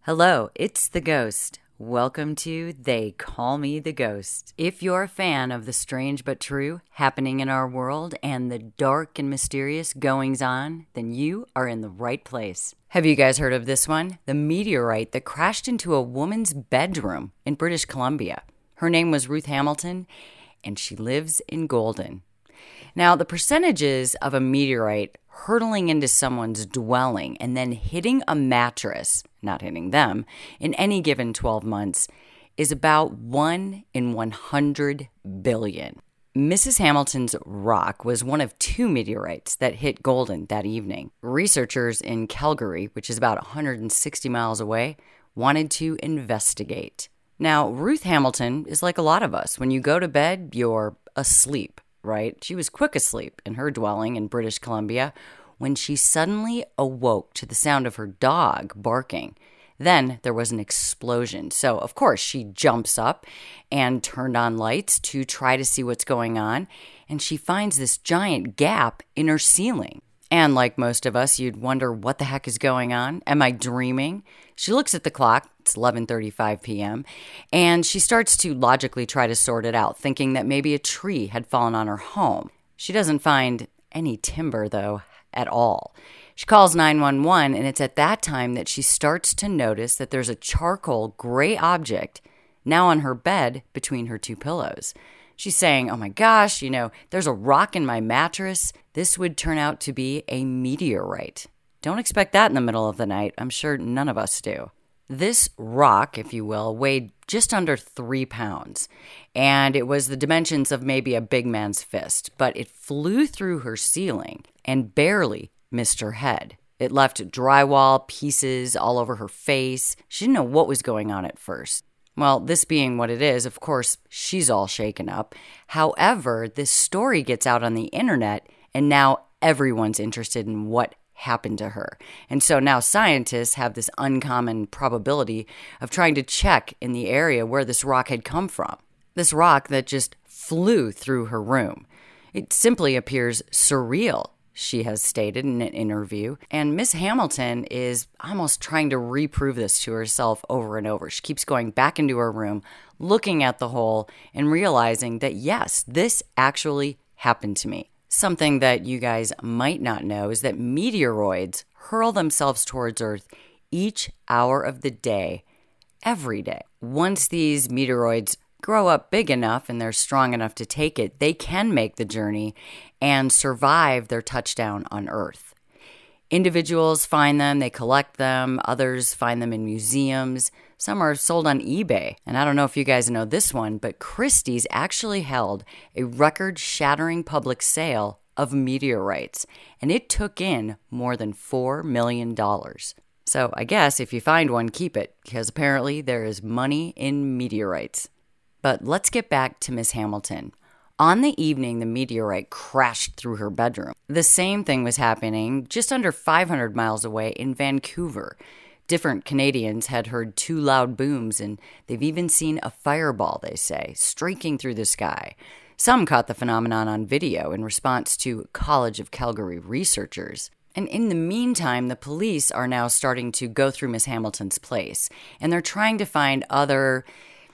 Hello, it's the Ghost. Welcome to They Call Me the Ghost. If you're a fan of the strange but true happening in our world and the dark and mysterious goings on, then you are in the right place. Have you guys heard of this one? The meteorite that crashed into a woman's bedroom in British Columbia. Her name was Ruth Hamilton, and she lives in Golden. Now, the percentages of a meteorite hurtling into someone's dwelling and then hitting a mattress, not hitting them, in any given 12 months is about 1 in 100 billion. Mrs. Hamilton's rock was one of 2 meteorites that hit Golden that evening. Researchers in Calgary, which is about 160 miles away, wanted to investigate. Now, Ruth Hamilton is like a lot of us. When you go to bed, you're asleep. Right? She was quick asleep in her dwelling in British Columbia when she suddenly awoke to the sound of her dog barking. Then there was an explosion. So, of course, she jumps up and turned on lights to try to see what's going on. And she finds this giant gap in her ceiling. And like most of us, you'd wonder, what the heck is going on? Am I dreaming? She looks at the clock. It's 11:35 p.m. And she starts to logically try to sort it out, thinking that maybe a tree had fallen on her home. She doesn't find any timber, though, at all. She calls 911, and it's at that time that she starts to notice that there's a charcoal gray object now on her bed between her 2 pillows. She's saying, oh my gosh, there's a rock in my mattress. This would turn out to be a meteorite. Don't expect that in the middle of the night. I'm sure none of us do. This rock, if you will, weighed just under 3 pounds, and it was the dimensions of maybe a big man's fist, but it flew through her ceiling and barely missed her head. It left drywall pieces all over her face. She didn't know what was going on at first. Well, this being what it is, of course, she's all shaken up. However, this story gets out on the internet, and now everyone's interested in what happened to her. And so now scientists have this uncommon probability of trying to check in the area where this rock had come from. This rock that just flew through her room. It simply appears surreal, she has stated in an interview. And Miss Hamilton is almost trying to reprove this to herself over and over. She keeps going back into her room, looking at the hole, and realizing that, yes, this actually happened to me. Something that you guys might not know is that meteoroids hurl themselves towards Earth each hour of the day, every day. Once these meteoroids grow up big enough and they're strong enough to take it, they can make the journey and survive their touchdown on Earth. Individuals find them, they collect them, others find them in museums. Some are sold on eBay. And I don't know if you guys know this one, but Christie's actually held a record-shattering public sale of meteorites, and it took in more than $4 million. So I guess if you find one, keep it, because apparently there is money in meteorites. But let's get back to Miss Hamilton. On the evening the meteorite crashed through her bedroom, the same thing was happening just under 500 miles away in Vancouver. Different Canadians had heard 2 loud booms, and they've even seen a fireball, they say, streaking through the sky. Some caught the phenomenon on video in response to College of Calgary researchers. And in the meantime, the police are now starting to go through Miss Hamilton's place, and they're trying to find other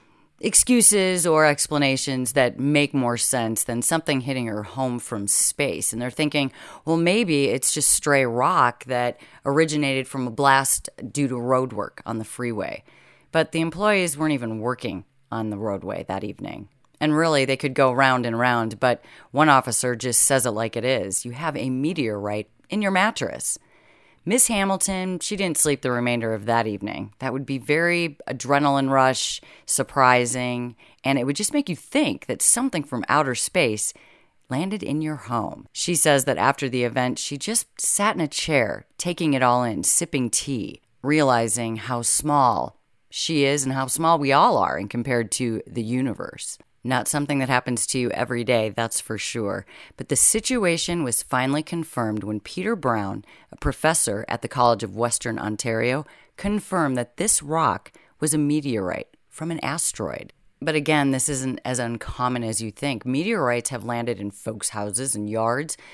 excuses or explanations that make more sense than something hitting her home from space. And they're thinking, well, maybe it's just stray rock that originated from a blast due to road work on the freeway. But the employees weren't even working on the roadway that evening. And really, they could go round and round, but one officer just says it like it is. You have a meteorite in your mattress. Miss Hamilton, she didn't sleep the remainder of that evening. That would be very adrenaline rush, surprising, and it would just make you think that something from outer space landed in your home. She says that after the event, she just sat in a chair, taking it all in, sipping tea, realizing how small she is and how small we all are in compared to the universe. Not something that happens to you every day, that's for sure. But the situation was finally confirmed when Peter Brown, a professor at the College of Western Ontario, confirmed that this rock was a meteorite from an asteroid. But again, this isn't as uncommon as you think. Meteorites have landed in folks' houses and yards.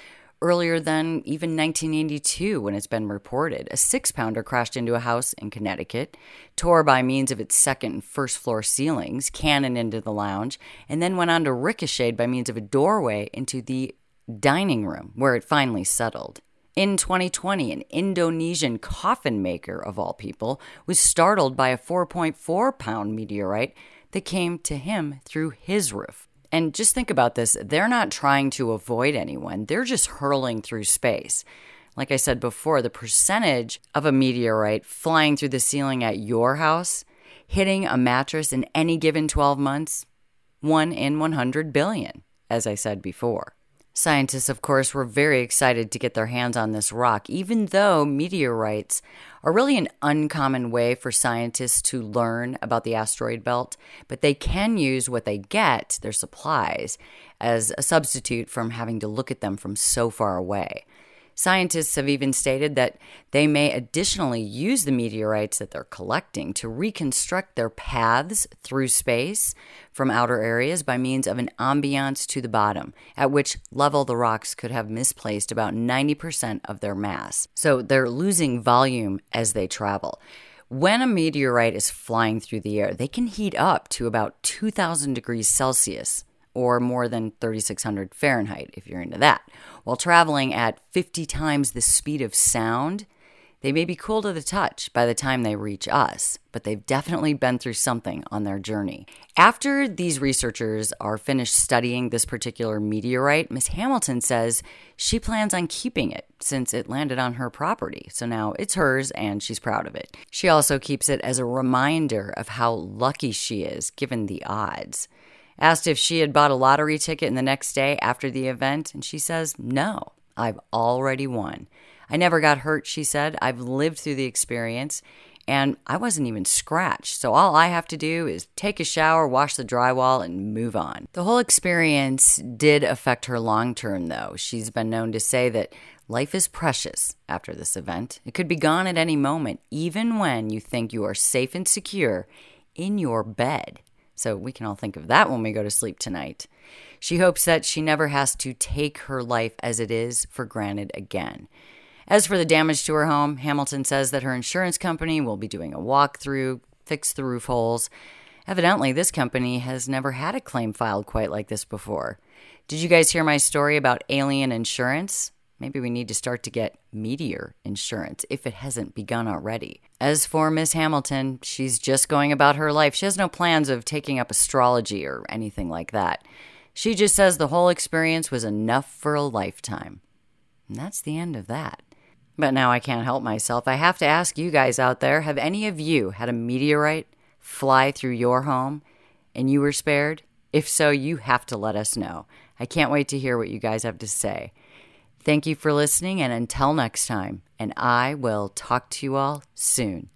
earlier than even 1982 when it's been reported. A 6-pounder crashed into a house in Connecticut, tore by means of its second and first floor ceilings, cannoned into the lounge, and then went on to ricochet by means of a doorway into the dining room, where it finally settled. In 2020, an Indonesian coffin maker, of all people, was startled by a 4.4-pound meteorite that came to him through his roof. And just think about this. They're not trying to avoid anyone. They're just hurling through space. Like I said before, the percentage of a meteorite flying through the ceiling at your house, hitting a mattress in any given 12 months, 1 in 100 billion, as I said before. Scientists, of course, were very excited to get their hands on this rock, even though meteorites are really an uncommon way for scientists to learn about the asteroid belt, but they can use what they get, their supplies, as a substitute from having to look at them from so far away. Scientists have even stated that they may additionally use the meteorites that they're collecting to reconstruct their paths through space from outer areas by means of an ambiance to the bottom, at which level the rocks could have misplaced about 90% of their mass. So they're losing volume as they travel. When a meteorite is flying through the air, they can heat up to about 2,000 degrees Celsius, or more than 3,600 Fahrenheit, if you're into that. While traveling at 50 times the speed of sound, they may be cool to the touch by the time they reach us, but they've definitely been through something on their journey. After these researchers are finished studying this particular meteorite, Miss Hamilton says she plans on keeping it since it landed on her property. So now it's hers and she's proud of it. She also keeps it as a reminder of how lucky she is given the odds. Asked if she had bought a lottery ticket in the next day after the event, and she says, "No, I've already won. I never got hurt," she said. "I've lived through the experience, and I wasn't even scratched. So all I have to do is take a shower, wash the drywall, and move on." The whole experience did affect her long term, though. She's been known to say that life is precious after this event. It could be gone at any moment, even when you think you are safe and secure in your bed. So we can all think of that when we go to sleep tonight. She hopes that she never has to take her life as it is for granted again. As for the damage to her home, Hamilton says that her insurance company will be doing a walkthrough, fix the roof holes. Evidently, this company has never had a claim filed quite like this before. Did you guys hear my story about alien insurance? Maybe we need to start to get meteor insurance if it hasn't begun already. As for Miss Hamilton, she's just going about her life. She has no plans of taking up astrology or anything like that. She just says the whole experience was enough for a lifetime. And that's the end of that. But now I can't help myself. I have to ask you guys out there, have any of you had a meteorite fly through your home and you were spared? If so, you have to let us know. I can't wait to hear what you guys have to say. Thank you for listening, and until next time, and I will talk to you all soon.